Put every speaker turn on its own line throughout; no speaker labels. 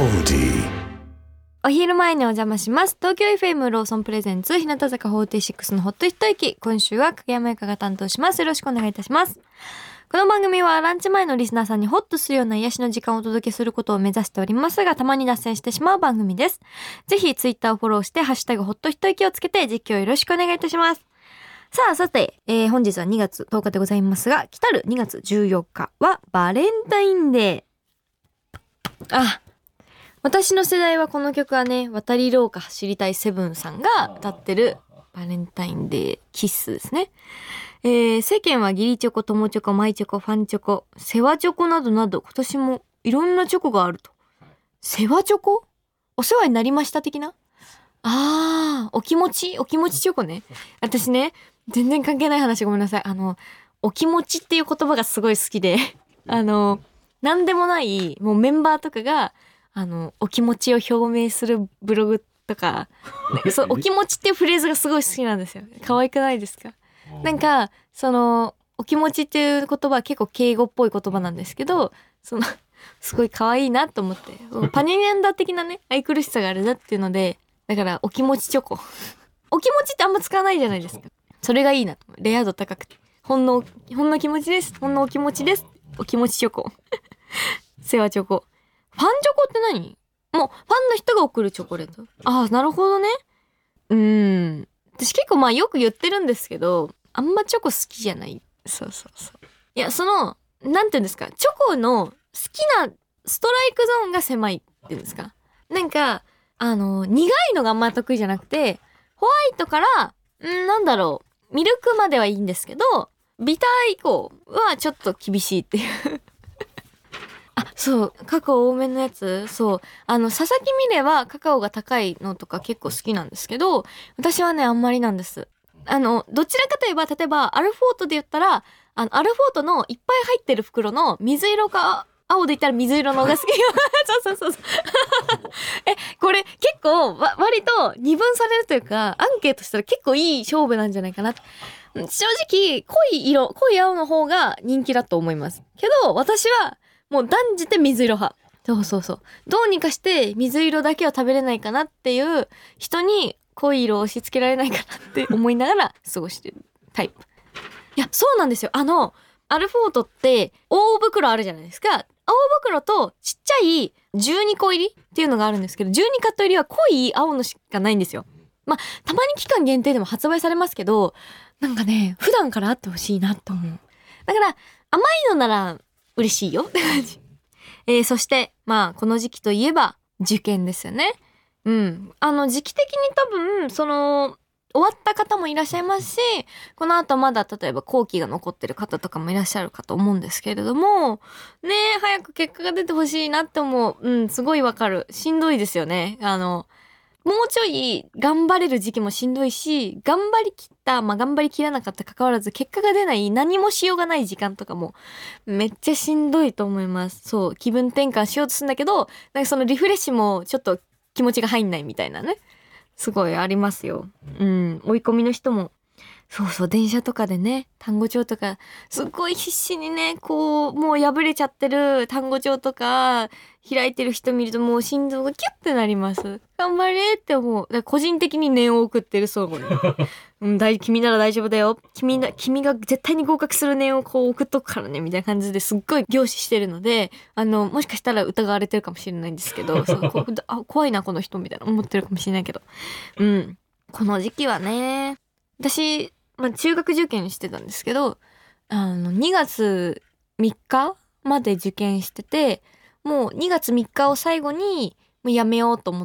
お昼前にお邪魔します。東京 FM ローソンプレゼンツ日向坂46のほっと一息。今週は影山由佳が担当します。よろしくお願いいたします。この番組はランチ前のリスナーさんにホッとするような癒しの時間をお届けすることを目指しておりますが、たまに脱線してしまう番組です。ぜひツイッターをフォローしてハッシュタグほっと一息をつけて実況よろしくお願いいたします。さて、本日は2月10日でございますが、来たる2月14日はバレンタインデー。私の世代はこの曲はね、渡り廊下走りたいセブンさんが歌ってるバレンタインデーキッスですね。世間は義理チョコ、友チョコ、マイチョコ、ファンチョコ、世話チョコなどなど今年もいろんなチョコがあると。世話チョコ？お世話になりました的な？お気持ちチョコね。私ね、全然関係ない話ごめんなさい。お気持ちっていう言葉がすごい好きで、なんでもないもうメンバーとかがお気持ちを表明するブログとか、そうお気持ちっていうフレーズがすごい好きなんですよ。可愛くないですか？なんかお気持ちっていう言葉は結構敬語っぽい言葉なんですけど、すごい可愛いなと思って、パニニャンダ的なね愛くるしさがあるなっていうので、だからお気持ちチョコお気持ちってあんま使わないじゃないですか。それがいいなと。レア度高くてほんの気持ちです、ほんのお気持ちです、お気持ちチョコ世話チョコ。ファンチョコって何？もうファンの人が送るチョコレート。なるほどね。私結構よく言ってるんですけど、あんまチョコ好きじゃない。そう。いや、なんていうんですか、チョコの好きなストライクゾーンが狭いっていうんですか。なんか、苦いのがあんま得意じゃなくて、ホワイトから、なんだろう、ミルクまではいいんですけど、ビター以降はちょっと厳しいっていうカカオ多めのやつ。佐々木美玲はカカオが高いのとか結構好きなんですけど、私はね、あんまりなんです。どちらかといえば、例えば、アルフォートで言ったら、アルフォートのいっぱい入ってる袋の水色か青で言ったら水色のが好き。そう。これ結構、割と二分されるというか、アンケートしたら結構いい勝負なんじゃないかなって。正直、濃い青の方が人気だと思います。けど、私は、もう断じて水色派。そう。どうにかして水色だけは食べれないかなっていう人に濃い色を押し付けられないかなって思いながら過ごしてるタイプ。いや、そうなんですよ。アルフォートって大袋あるじゃないですか。大袋とちっちゃい12個入りっていうのがあるんですけど、12カット入りは濃い青のしかないんですよ。たまに期間限定でも発売されますけど、なんかね、普段からあってほしいなと思う。だから甘いのなら嬉しいよって感じ。そしてこの時期といえば受験ですよね。時期的に多分終わった方もいらっしゃいますし、この後まだ例えば後期が残ってる方とかもいらっしゃるかと思うんですけれどもね、早く結果が出てほしいなって思う。すごいわかる。しんどいですよね。もうちょい頑張れる時期もしんどいし、頑張りきった、頑張りきらなかった関わらず結果が出ない何もしようがない時間とかもめっちゃしんどいと思います。気分転換しようとするんだけど、なんかリフレッシュもちょっと気持ちが入んないみたいなね。すごいありますよ。追い込みの人も。電車とかでね、単語帳とか、すっごい必死にね、もう破れちゃってる単語帳とか、開いてる人見るともう心臓がキュッてなります。頑張れって思う。だから個人的に念を送ってるそうに。君なら大丈夫だよ。君が絶対に合格する念を送っとくからね、みたいな感じですっごい凝視してるので、もしかしたら疑われてるかもしれないんですけど、怖いな、この人、みたいな思ってるかもしれないけど。この時期はね、私、中学受験してたんですけど、2月3日まで受験してて、もう2月3日を最後にもうやめようと思って、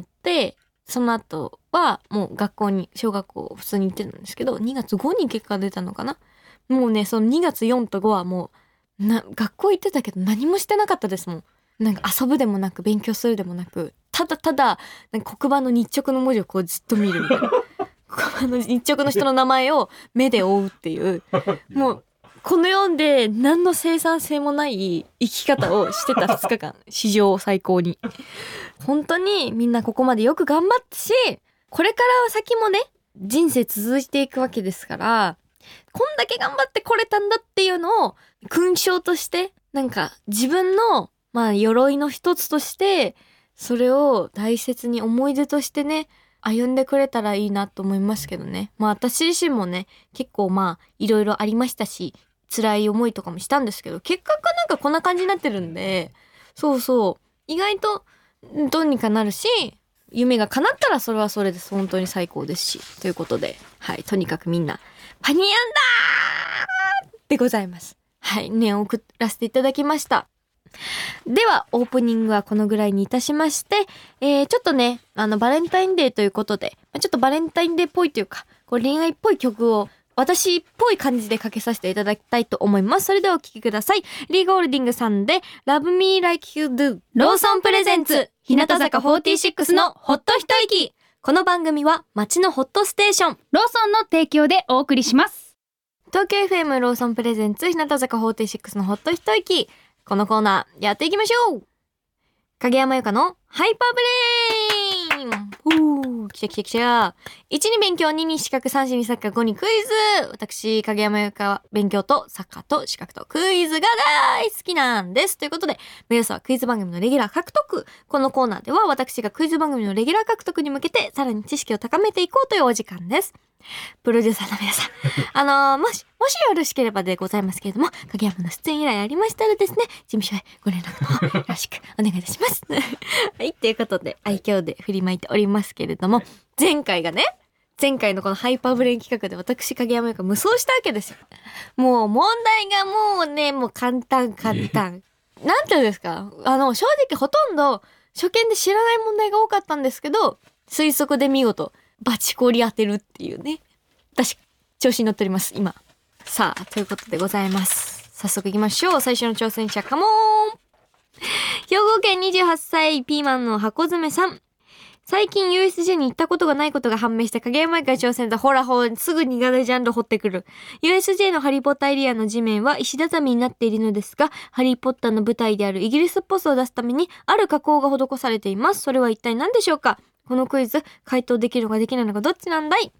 その後はもう小学校普通に行ってたんですけど、2月5に結果出たのかな。もうね、その2月4と5はもう、学校行ってたけど何もしてなかったですもん。なんか遊ぶでもなく勉強するでもなく、ただなんか黒板の日直の文字をずっと見るみたいな。日直の人の名前を目で追うっていう、もうこの世で何の生産性もない生き方をしてた2日間、史上最高に。本当にみんなここまでよく頑張ったし、これから先もね、人生続いていくわけですから、こんだけ頑張ってこれたんだっていうのを勲章として、なんか自分の鎧の一つとしてそれを大切に思い出としてね、歩んでくれたらいいなと思いますけどね。まあ私自身もね、結構まあいろいろありましたし、辛い思いとかもしたんですけど、結果がなんかこんな感じになってるんで、そうそう、意外とどうにかなるし、夢が叶ったらそれはそれです本当に最高ですし、ということで、はい、とにかくみんなパニーアンダーでございます。はい、念を送らせていただきました。ではオープニングはこのぐらいにいたしまして、ちょっとねバレンタインデーということで、ちょっとバレンタインデーっぽいというか、こう恋愛っぽい曲を私っぽい感じでかけさせていただきたいと思います。それではお聴きください。リー・ゴールディングさんで Love Me Like You Do、 ローソンプレゼンツ日向坂46のホッと一息。この番組は街のホットステーション
ローソンの提供でお送りします。
東京 FM ローソンプレゼンツ日向坂46のホッと一息。このコーナーやっていきましょう。影山由佳のハイパーブレイン。来た来た来た。1に勉強、2に資格、3にサッカー、5にクイズ。私影山由佳は勉強とサッカーと資格とクイズが大好きなんです。ということで目指すはクイズ番組のレギュラー獲得。このコーナーでは私がクイズ番組のレギュラー獲得に向けてさらに知識を高めていこうというお時間です。プロデューサーの皆さん、もしよろしければでございますけれども、影山の出演依頼ありましたらですね、事務所へご連絡の方よろしくお願いいたします。はい、ということで愛嬌で振りまいておりますけれども、前回のこのハイパーブレイン企画で私影山由佳無双したわけですよ。もう問題がもう簡単。なんていうんですか、正直ほとんど初見で知らない問題が多かったんですけど、推測で見事バチコリ当てるっていうね。私調子に乗っております今。さあということでございます。早速行きましょう。最初の挑戦者カモン。兵庫県28歳ピーマンの箱詰めさん。最近 USJ に行ったことがないことが判明した影山由佳挑戦だ。ほらすぐ苦手ジャンル掘ってくる。 USJ のハリーポッターエリアの地面は石畳になっているのですが、ハリーポッターの舞台であるイギリスっぽさを出すためにある加工が施されています。それは一体何でしょうか。このクイズ回答できるのかできないのかどっちなんだい。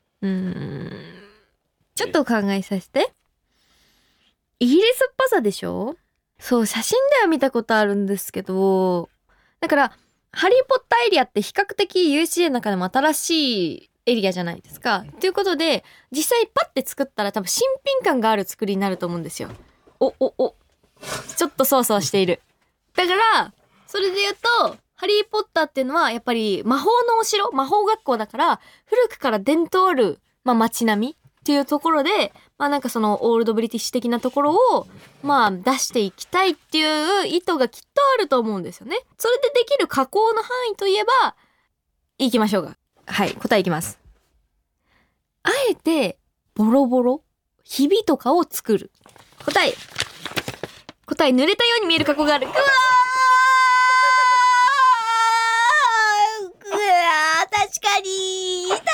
ちょっと考えさせて。イギリスっぽさでしょ。そう、写真では見たことあるんですけど、だからハリーポッターエリアって比較的 USJ の中でも新しいエリアじゃないですか。ということで実際パッて作ったら多分新品感がある作りになると思うんですよ。ちょっとそわそわしている。だからそれで言うとハリーポッターっていうのはやっぱり魔法のお城、魔法学校だから古くから伝統ある、街並みっていうところで、なんかそのオールドブリティッシュ的なところを出していきたいっていう意図がきっとあると思うんですよね。それでできる加工の範囲といえば、いきましょうか。はい、答えいきます。あえてボロボロひびとかを作る。答え濡れたように見える加工がある。確かに騙さ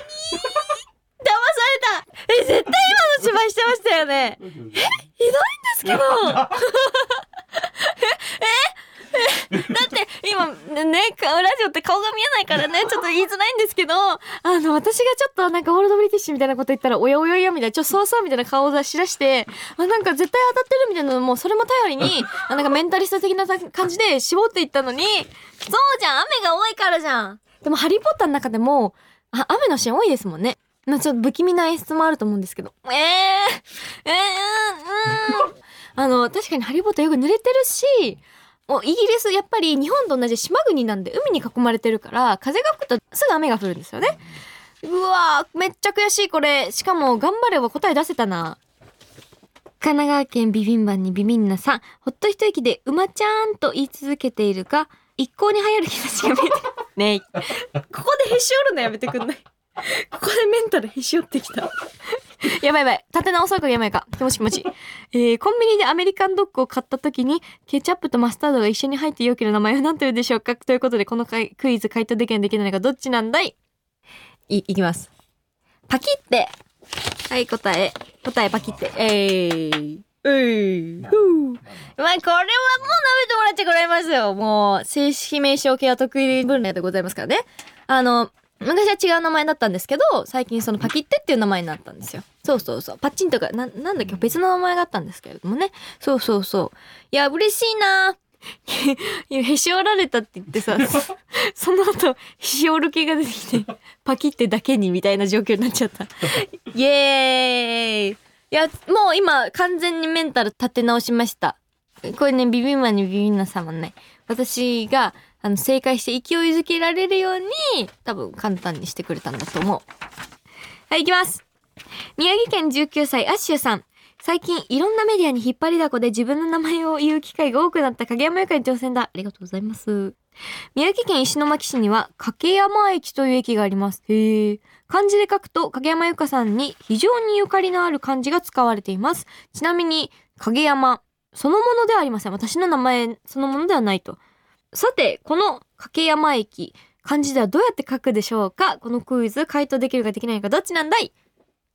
れた。絶対今の芝居してましたよね。ひどいんですけどだって今ね、ラジオって顔が見えないからね、ちょっと言いづらいんですけど、私がちょっとなんかオールドブリティッシュみたいなこと言ったら、おやみたいな、ちょっとそうみたいな顔を出しして、なんか絶対当たってるみたいなのも、それも頼りになんかメンタリスト的な感じで絞っていったのに、そうじゃん、雨が多いからじゃん。でもハリーポッターの中でも雨のシーン多いですもんね。ちょっと不気味な演出もあると思うんですけど、確かにハリーポッターよく濡れてるし、イギリスやっぱり日本と同じ島国なんで海に囲まれてるから風が吹くとすぐ雨が降るんですよね。うわーめっちゃ悔しいこれ。しかも頑張れば答え出せたな。神奈川県ビビンバンにビビンナさん。ほっと一息で馬ちゃんと言い続けているが一向に流行る兆しが見えてねえここでへし折るのやめてくんないここでメンタルへし折ってきたやばい立て直そうかやばいか気持ち、コンビニでアメリカンドッグを買った時にケチャップとマスタードが一緒に入ってよける名前は何と言うでしょうか。ということでこのクイズ回答できないのかどっちなんだい。いきます。パキってはい答えパキってこれはもう舐めてもらっちゃくれますよ。もう正式名称系は得意分類でございますからね。昔は違う名前だったんですけど、最近そのパキってっていう名前になったんですよ。そうパッチンとかなんだっけ別の名前があったんですけれどもね。そういや嬉しいな。 へし折られたって言ってさ、その後、へし折る気が出てきて、パキってだけにみたいな状況になっちゃった。イエーイ。いや、もう今、完全にメンタル立て直しました。これね、ビビンマにビビンナ様ね、私が、正解して勢いづけられるように、多分簡単にしてくれたんだと思う。はい、行きます。宮城県19歳、アッシュさん。最近いろんなメディアに引っ張りだこで自分の名前を言う機会が多くなった影山由佳に挑戦だ。ありがとうございます。宮城県石巻市には掛山駅という駅があります。へー。漢字で書くと影山由佳さんに非常にゆかりのある漢字が使われています。ちなみに影山そのものではありません。私の名前そのものではないと。さて、この掛山駅、漢字ではどうやって書くでしょうか？このクイズ回答できるかできないかどっちなんだい？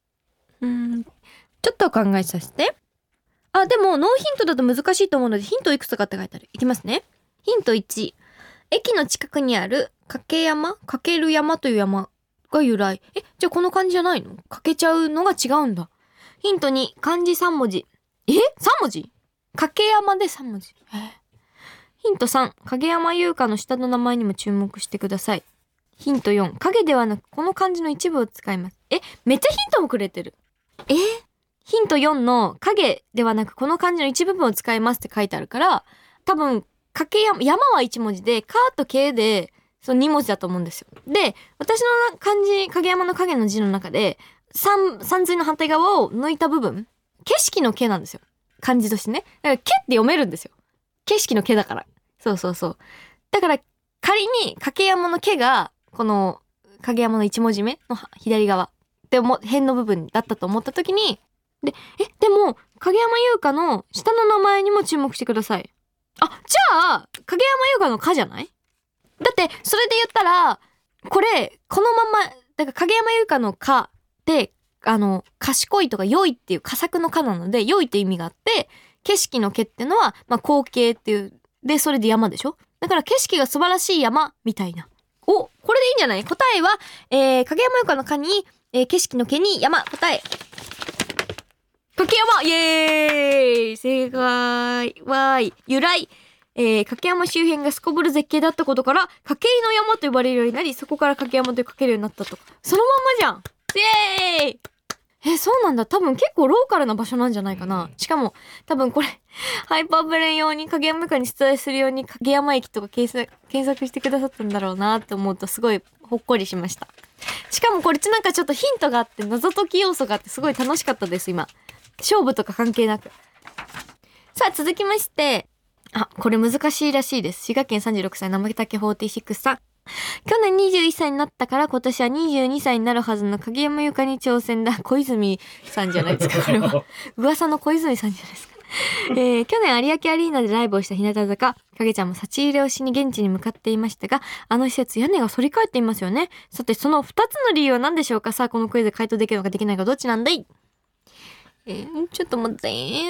ちょっと考えさせて。あ、でもノーヒントだと難しいと思うのでヒントいくつかって書いてある。いきますね。ヒント1。駅の近くにある掛山、掛ける山という山が由来。じゃあこの漢字じゃないの？掛けちゃうのが違うんだ。ヒント2。漢字3文字。3文字？掛山で3文字。ヒント3。影山優香の下の名前にも注目してください。ヒント4。影ではなくこの漢字の一部を使います。めっちゃヒントもくれてる。ヒント4の影ではなくこの漢字の一部分を使いますって書いてあるから、多分、山は1文字で、かとけで、その2文字だと思うんですよ。で、私の漢字、影山の影の字の中で、三髄の反対側を抜いた部分、景色の景なんですよ。漢字としてね。だから、景って読めるんですよ。景色の景だから。そうそうそう。だから、仮に影山の景が、この、影山の1文字目の左側で辺の部分だったと思った時に、でも、影山優香の下の名前にも注目してください。じゃあ、影山優香のかじゃない？だって、それで言ったら、このまま、だから影山優香のかで、賢いとか良いっていう佳作のかなので、良いって意味があって、景色の景っていうのは、光景っていう、で、それで山でしょ？だから景色が素晴らしい山、みたいな。これでいいんじゃない？答えは、影山優香のかに、景色の景に山、答え。掛山イエーイ正解わーい由来掛山周辺がすこぶる絶景だったことから掛井の山と呼ばれるようになりそこから掛山と書けるようになったとそのまんまじゃんイエーイそうなんだ多分結構ローカルな場所なんじゃないかなしかも多分これハイパーブレン用に影山区に出題するように影山駅とか検索してくださったんだろうなって思うとすごいほっこりしましたしかもこれなんかちょっとヒントがあって謎解き要素があってすごい楽しかったです今勝負とか関係なく。さあ、続きまして。これ難しいらしいです。滋賀県36歳、生竹46さん。去年21歳になったから今年は22歳になるはずの影山優香に挑戦だ。小泉さんじゃないですか、これは。噂の小泉さんじゃないですか。去年有明アリーナでライブをした日向坂。影ちゃんも立ち入れをしに現地に向かっていましたが、あの施設屋根が反り返っていますよね。さて、その2つの理由は何でしょうか？さあ、このクイズ回答できるのかできないかどっちなんだい？ちょっと待って。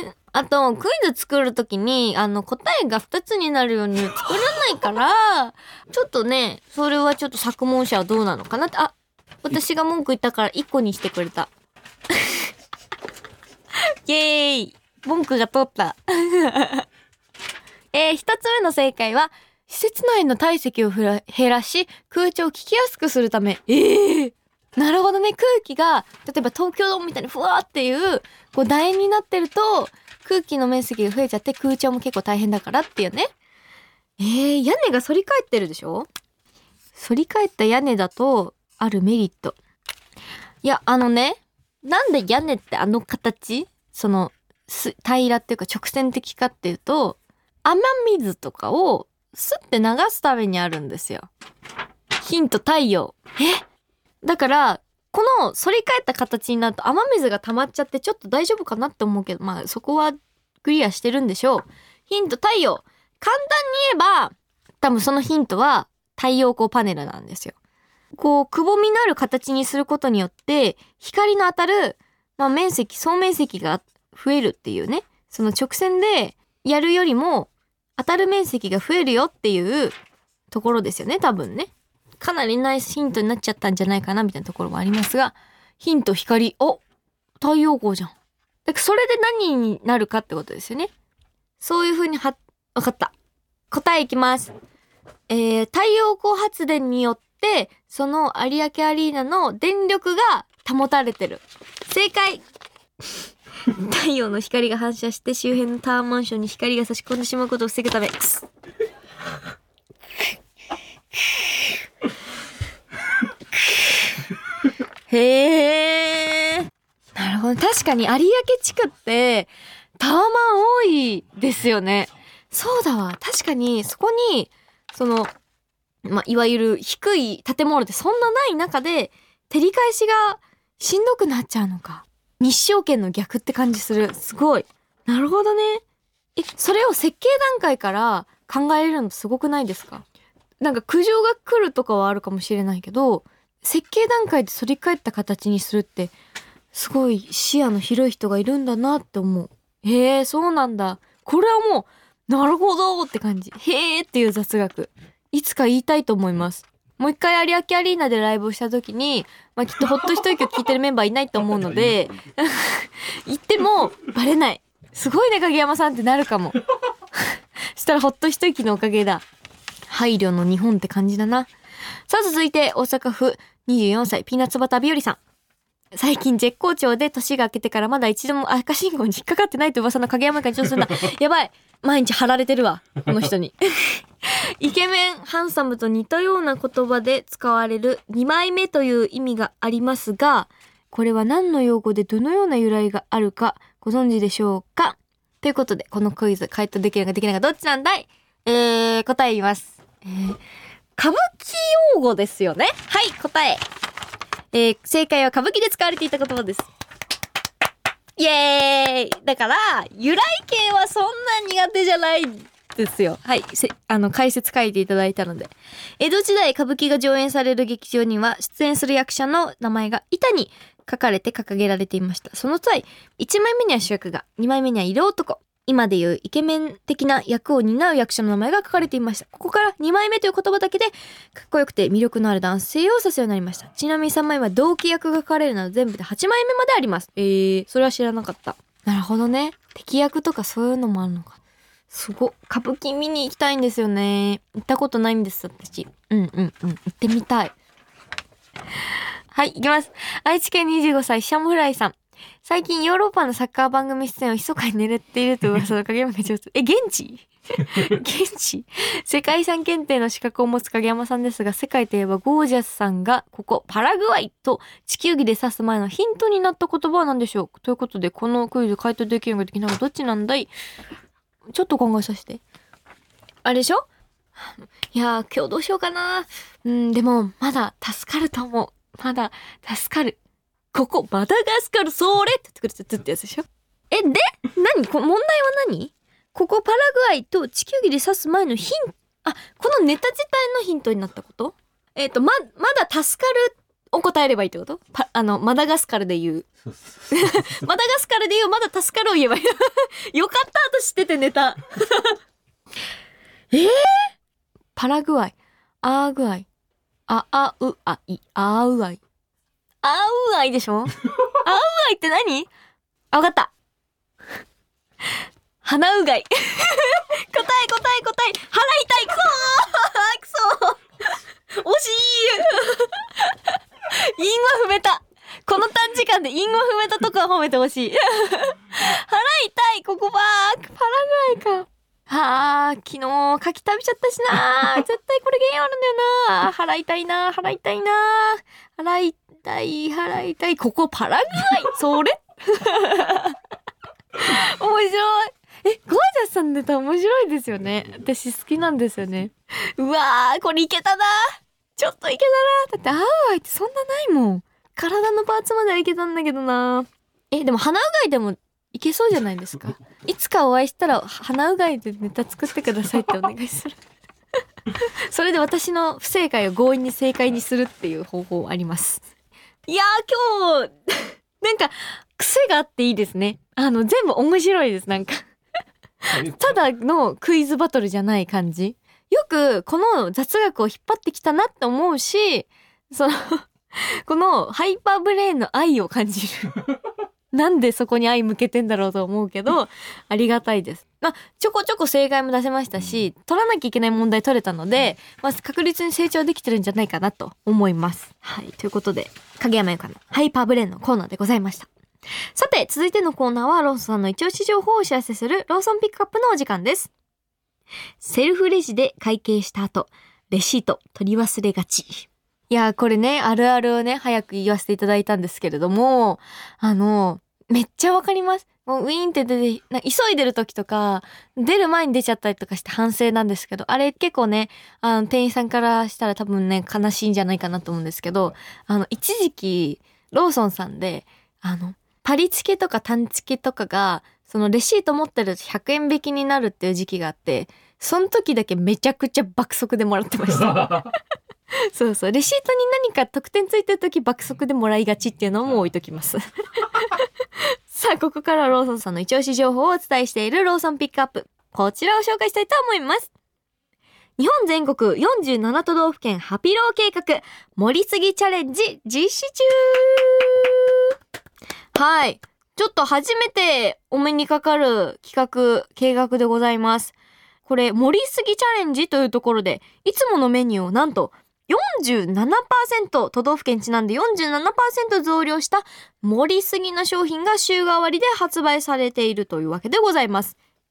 あと、クイズ作るときに、答えが2つになるように作らないから、ちょっとね、それはちょっと作問者はどうなのかなって、私が文句言ったから1個にしてくれた。イエーイ文句が通った。1つ目の正解は、施設内の体積を減らし、空調を聞きやすくするため。なるほどね。空気が、例えば東京ドームみたいにふわーっていう、こう楕円になってると、空気の面積が増えちゃって空調も結構大変だからっていうね。屋根が反り返ってるでしょ？反り返った屋根だと、あるメリット。いや、なんで屋根って形？平らっていうか直線的かっていうと、雨水とかをスッて流すためにあるんですよ。ヒント太陽。だから、この反り返った形になると雨水が溜まっちゃってちょっと大丈夫かなって思うけど、そこはクリアしてるんでしょう。ヒント太陽。簡単に言えば、多分そのヒントは太陽光パネルなんですよ。くぼみのある形にすることによって、光の当たる、総面積が増えるっていうね。その直線でやるよりも当たる面積が増えるよっていうところですよね、多分ね。かなりナイスヒントになっちゃったんじゃないかなみたいなところもありますが、ヒント光、太陽光じゃん。だからそれで何になるかってことですよね。そういう風にわかった。 答えいきます。太陽光発電によってその有明アリーナの電力が保たれてる。正解。太陽の光が反射して周辺のタワーマンションに光が差し込んでしまうことを防ぐため。へー。なるほど。確かに有明地区ってタワマン多いですよね。そうだわ。確かにそこにいわゆる低い建物ってそんなない中で照り返しがしんどくなっちゃうのか。日照圏の逆って感じする。すごい。なるほどね。それを設計段階から考えれるのすごくないですか？なんか苦情が来るとかはあるかもしれないけど、設計段階で反り返った形にするってすごい視野の広い人がいるんだなって思う。へえ、そうなんだ。これはもうなるほどって感じ。へえっていう雑学。いつか言いたいと思います。もう一回有明アリーナでライブをした時に、きっとホッと一息を聞いてるメンバーいないと思うので言ってもバレない。すごいね影山さんってなるかもしたらホッと一息のおかげだ。配慮の日本って感じだな。さあ続いて大阪府24歳ピーナッツバター日和さん。最近絶好調で年が明けてからまだ一度も赤信号に引っかかってないと噂の影山が一応するんだ。やばい、毎日貼られてるわこの人にイケメンハンサムと似たような言葉で使われる2枚目という意味がありますが、これは何の用語でどのような由来があるかご存知でしょうか？ということでこのクイズ回答できるかできないかどっちなんだい？答え言います。歌舞伎用語ですよね。はい、答え。正解は歌舞伎で使われていた言葉です。イエーイ。だから由来系はそんな苦手じゃないですよ。はい、解説書いていただいたので。江戸時代歌舞伎が上演される劇場には出演する役者の名前が板に書かれて掲げられていました。その際1枚目には主役が、2枚目には色男、今でいうイケメン的な役を担う役者の名前が書かれていました。ここから2枚目という言葉だけでかっこよくて魅力のある男性を指すようになりました。ちなみに3枚は同期役が書かれるなど全部で8枚目まであります。それは知らなかった。なるほどね。敵役とかそういうのもあるのか。すごっ。歌舞伎見に行きたいんですよね。行ったことないんです、私。行ってみたい。はい、行きます。愛知県25歳シャムフライさん。最近ヨーロッパのサッカー番組出演を密かに狙っていると噂の影山が上手。現地世界遺産検定の資格を持つ影山さんですが、世界といえばゴージャスさんがここパラグアイと地球儀で指す前のヒントになった言葉は何でしょう？ということでこのクイズ回答できるのかできないのかどっちなんだい？ちょっと考えさせて。あれでしょ？いやー、今日どうしようかな。でもまだ助かると思う。まだ助かる。ここマダガスカルそれって言ってくれてってやつでしょ。で問題は何？ここパラグアイと地球儀で指す前のこのネタ自体のヒントになったこと？まだ助かるを答えればいいってこと？マダガスカルで言うマダガスカルで言うまだ助かるを言えばいいよかったと知っててネタパラグアイ、アーグアイ、あうあい、あうあい、あうあいでしょあうあいって何？わかった。鼻うがい答え払いたい。くそー惜しい韻は踏めた。この短時間で韻を踏めたとこは褒めてほしい払いたい。ここパラグアイか。昨日牡蠣食べちゃったしな絶対これ原因あるんだよな。払いたいな払いたい。ここパラグアイそれ面白い。ゴージャスさんのネタ面白いですよね。私好きなんですよね。うわーこれいけたな。ちょっといけたな。だってアウアイってそんなないもん。体のパーツまではいけたんだけどな。でも鼻うがいでもいけそうじゃないですか。いつかお会いしたら鼻うがいでネタ作ってくださいってお願いするそれで私の不正解を強引に正解にするっていう方法あります。いやー今日なんか癖があっていいですね。全部面白いです。なんかただのクイズバトルじゃない感じ。よくこの雑学を引っ張ってきたなって思うし、このハイパーブレーンの愛を感じるなんでそこに愛向けてんだろうと思うけどありがたいです。 ちょこちょこ正解も出せましたし、取らなきゃいけない問題取れたので、確実に成長できてるんじゃないかなと思います。はい。ということで、影山優香のハイパーブレーンのコーナーでございました。さて、続いてのコーナーはローソンさんの一押し情報をお知らせするローソンピックアップのお時間です。セルフレジで会計した後、レシート取り忘れがち。いやー、これね、あるあるをね、早く言わせていただいたんですけれども、めっちゃわかります。もうウィーンって出て、急いでる時とか、出る前に出ちゃったりとかして反省なんですけど、あれ結構ね、店員さんからしたら多分ね、悲しいんじゃないかなと思うんですけど、一時期、ローソンさんで、パリチケとかタンチケとかが、そのレシート持ってると100円引きになるっていう時期があって、その時だけめちゃくちゃ爆速でもらってました。そうそう。レシートに何か特典ついてる時爆速でもらいがちっていうのも置いときます。さあ、ここからローソンさんの一押し情報をお伝えしているローソンピックアップ。こちらを紹介したいと思います。日本全国47都道府県ハピロー計画盛りすぎチャレンジ実施中。はい。ちょっと初めてお目にかかる計画でございます。これ、盛りすぎチャレンジというところで、いつものメニューをなんと 47% 都道府県ちなんで 47% 増量した盛りすぎの商品が週替わりで発売されているというわけでございます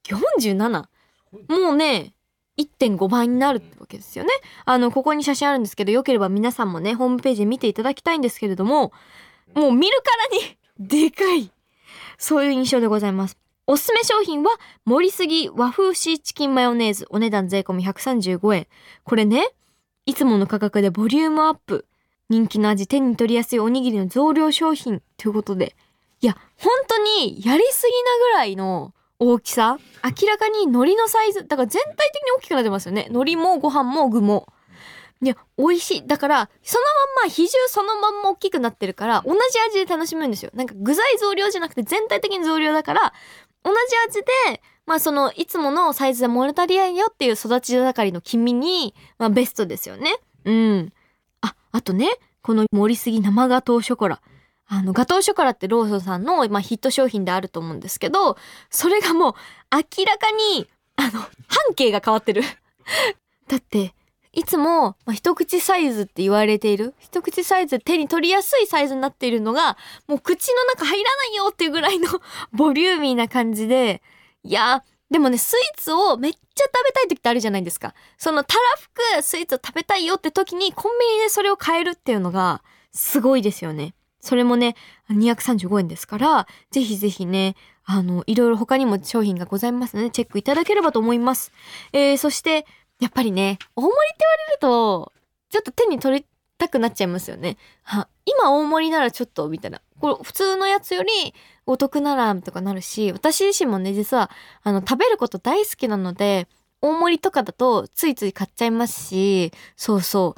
。47？ もうね、1.5 倍になるってわけですよね。ここに写真あるんですけど、よければ皆さんもね、ホームページで見ていただきたいんですけれども、もう見るからにでかい。そういう印象でございます。おすすめ商品は、盛りすぎ和風シーチキンマヨネーズ。お値段税込み135円。これね、いつもの価格でボリュームアップ。人気の味、手に取りやすいおにぎりの増量商品。ということで。いや、本当にやりすぎなぐらいの大きさ。明らかに海苔のサイズ。だから全体的に大きくなってますよね。海苔もご飯も具も。いや、美味しい。だから、そのまんま、比重そのまんま大きくなってるから、同じ味で楽しめるんですよ。なんか具材増量じゃなくて全体的に増量だから、同じ味で、いつものサイズで物足りないよっていう育ち盛りの君に、ベストですよね。うん。あとね、この盛りすぎ生ガトーショコラ。ガトーショコラってローソンさんの、ヒット商品であると思うんですけど、それがもう、明らかに、半径が変わってる。だって、いつも、一口サイズって言われている、一口サイズ手に取りやすいサイズになっているのが、もう口の中入らないよっていうぐらいのボリューミーな感じで、いやー、でもね、スイーツをめっちゃ食べたい時ってあるじゃないですか。そのたらふくスイーツを食べたいよって時にコンビニでそれを買えるっていうのがすごいですよね。それもね、235円ですから、ぜひぜひね、いろいろ他にも商品がございますので、チェックいただければと思います。そして、やっぱりね、大盛りって言われると、ちょっと手に取りたくなっちゃいますよね。今大盛りならちょっと、みたいな。これ普通のやつよりお得なら、とかなるし、私自身もね、実は、食べること大好きなので、大盛りとかだとついつい買っちゃいますし、そうそう。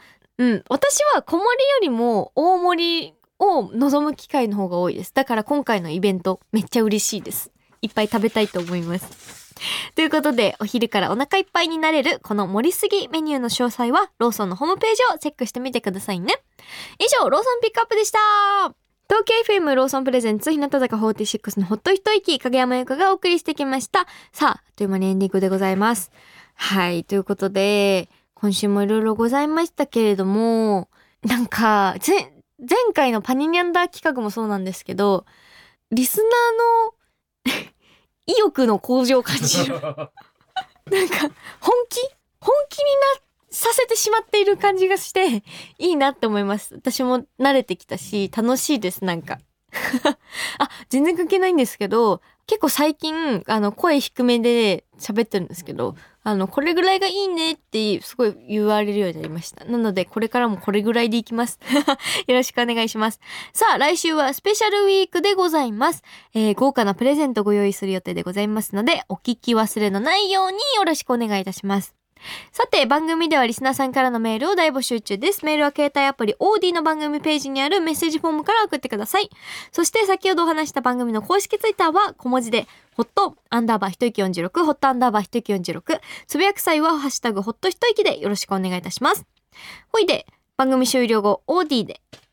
うん。私は小盛りよりも大盛りを望む機会の方が多いです。だから今回のイベント、めっちゃ嬉しいです。いっぱい食べたいと思います。ということで、お昼からお腹いっぱいになれるこの盛りすぎメニューの詳細はローソンのホームページをチェックしてみてくださいね。以上、ローソンピックアップでした。東京 FM ローソンプレゼンツ日向坂46のほっと一息、影山優香がお送りしてきました。さあ、あっという間にエンディングでございます。はい、ということで、今週もいろいろございましたけれども、なんか、前回のパニニャンダー企画もそうなんですけど、リスナーの意欲の向上を感じる。なんか、本気にさせてしまっている感じがして、いいなって思います。私も慣れてきたし、楽しいです、なんか。全然関係ないんですけど、結構最近、声低めで喋ってるんですけど、これぐらいがいいねってすごい言われるようになりました。なので、これからもこれぐらいでいきます。よろしくお願いします。さあ、来週はスペシャルウィークでございます。豪華なプレゼントご用意する予定でございますので、お聞き忘れのないようによろしくお願いいたします。さて、番組ではリスナーさんからのメールを大募集中です。メールは携帯アプリ OD の番組ページにあるメッセージフォームから送ってください。そして先ほどお話した番組の公式ツイッターは小文字でホット_一息46ホット_一息46、つぶやく際はハッシュタグホット一息でよろしくお願いいたします。ほいで、番組終了後 OD で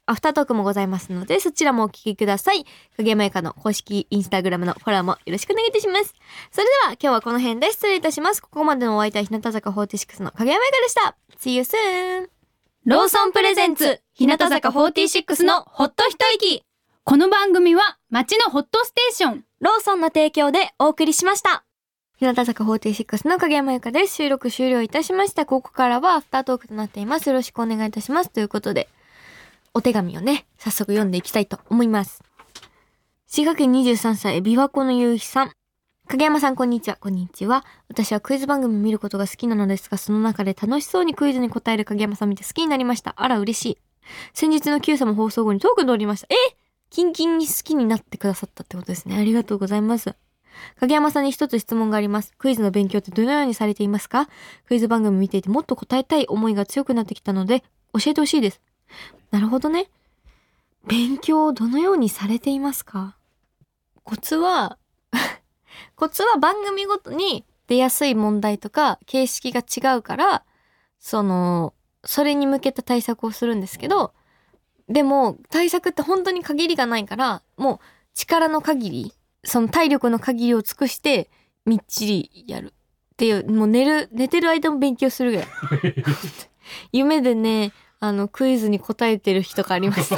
アフタートークもございますので、そちらもお聞きください。影山由佳の公式インスタグラムのフォローもよろしくお願いいたします。それでは今日はこの辺で失礼いたします。ここまでのお相手は日向坂46の影山由佳でした。See you soon!
ローソンプレゼンツ日向坂46のほっと一息。この番組は街のホットステーション
ローソンの提供でお送りしました。日向坂46の影山由佳です。収録終了いたしました。ここからはアフタートークとなっています。よろしくお願いいたします。ということで、お手紙をね、早速読んでいきたいと思います。滋賀県23歳、琵琶湖の夕日さん。影山さん、こんにちは。こんにちは。私はクイズ番組見ることが好きなのですが、その中で楽しそうにクイズに答える影山さん見て好きになりました。あら、嬉しい。先日の Q 様放送後にトークでおりました。キンキンに好きになってくださったってことですね。ありがとうございます。影山さんに一つ質問があります。クイズの勉強ってどのようにされていますか？クイズ番組見ていてもっと答えたい思いが強くなってきたので、教えてほしいです。なるほどね。勉強をどのようにされていますか？コツは番組ごとに出やすい問題とか形式が違うから、それに向けた対策をするんですけど、でも対策って本当に限りがないから、もう力の限り、その体力の限りを尽くしてみっちりやるっていう、もう寝てる間も勉強するぐらい。夢でね、クイズに答えてる日とかあります。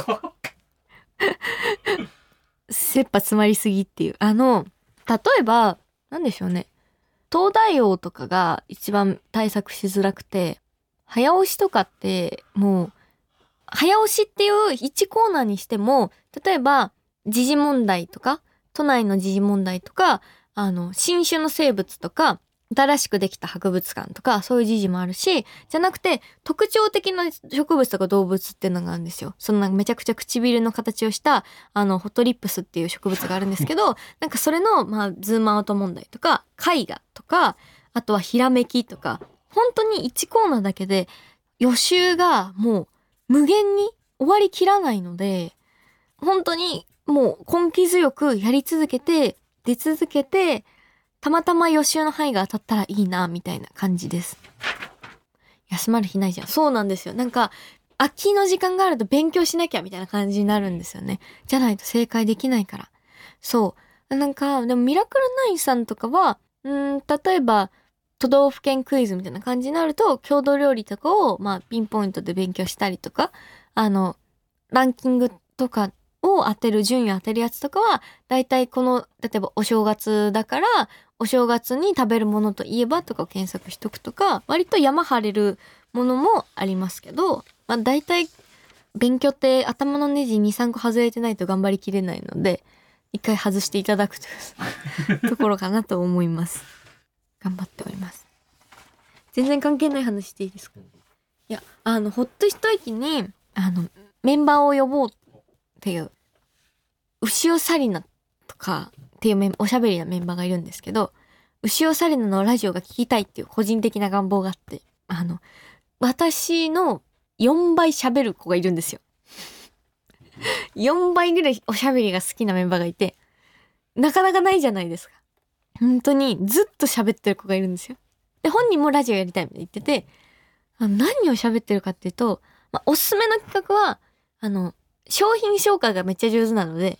切羽詰まりすぎっていう。例えば、なんでしょうね。東大王とかが一番対策しづらくて、早押しとかってもう、早押しっていう1コーナーにしても、例えば、時事問題とか、都内の時事問題とか、新種の生物とか、新しくできた博物館とか、そういう時事もあるし、じゃなくて、特徴的な植物とか動物っていうのがあるんですよ。そのなんかめちゃくちゃ唇の形をした、ホトリップスっていう植物があるんですけど、なんかそれの、ズームアウト問題とか、絵画とか、あとはひらめきとか、本当に1コーナーだけで、予習がもう無限に終わりきらないので、本当にもう根気強くやり続けて、出続けて、たまたま予習の範囲が当たったらいいな、みたいな感じです。休まる日ないじゃん。そうなんですよ。なんか、空きの時間があると勉強しなきゃ、みたいな感じになるんですよね。じゃないと正解できないから。そう。なんか、でもミラクル9さんとかは、例えば、都道府県クイズみたいな感じになると、郷土料理とかを、ピンポイントで勉強したりとか、ランキングとかを順位を当てるやつとかは、だいたいこの、例えばお正月だから、お正月に食べるものといえばとかを検索しとくとか、割と山張れるものもありますけど、だいたい勉強って頭のネジ2、3個外れてないと頑張りきれないので、一回外していただくというところかなと思います。頑張っております。全然関係ない話していいですか？いや、ほっと一息に、メンバーを呼ぼうっていう、牛尾サリナとかっていうおしゃべりなメンバーがいるんですけど、牛尾サリナのラジオが聞きたいっていう個人的な願望があって、私の4倍喋る子がいるんですよ。4倍ぐらいおしゃべりが好きなメンバーがいて、なかなかないじゃないですか。本当にずっと喋ってる子がいるんですよ。で、本人もラジオやりたいみたいに言ってて、何を喋ってるかっていうと、おすすめの企画は、商品紹介がめっちゃ上手なので、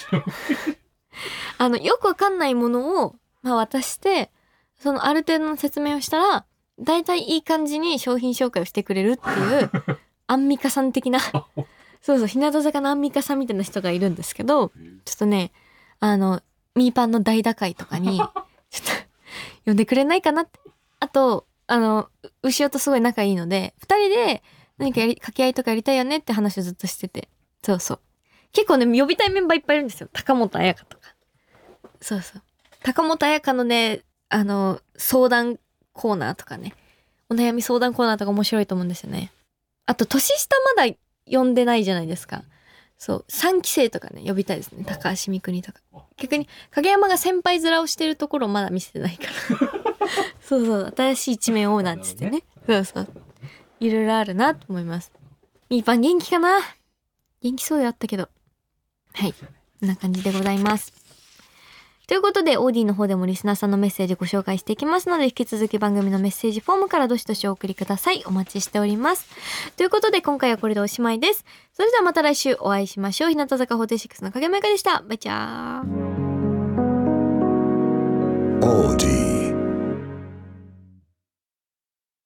よくわかんないものを、渡して、ある程度の説明をしたら、だいたいいい感じに商品紹介をしてくれるっていう、アンミカさん的な、そうそう、日向坂のアンミカさんみたいな人がいるんですけど、ちょっとね、ミーパンの大打開とかに、ちょっと、呼んでくれないかなって。あと、牛尾とすごい仲いいので、二人で何か掛け合いとかやりたいよねって話をずっとしてて。そうそう。結構ね、呼びたいメンバーいっぱいいるんですよ。高本彩香とか。そうそう。高本彩香のね、相談コーナーとかね。お悩み相談コーナーとか面白いと思うんですよね。あと、年下まだ呼んでないじゃないですか。そう。3期生とかね、呼びたいですね。高橋みくにとか。逆に、影山が先輩面をしてるところをまだ見せてないから。そうそう。新しい一面をなんつってね。そうそう。いろいろあるなと思います。ミーパン元気かな？元気そうであったけど。はい。こんな感じでございます。 ということで、オーディの方でもリスナーさんのメッセージご紹介していきますので、引き続き番組のメッセージフォームからどしどしお送りください。お待ちしております。ということで、今回はこれでおしまいです。それではまた来週お会いしましょう。日向坂46の影山由佳でした。バイチャー。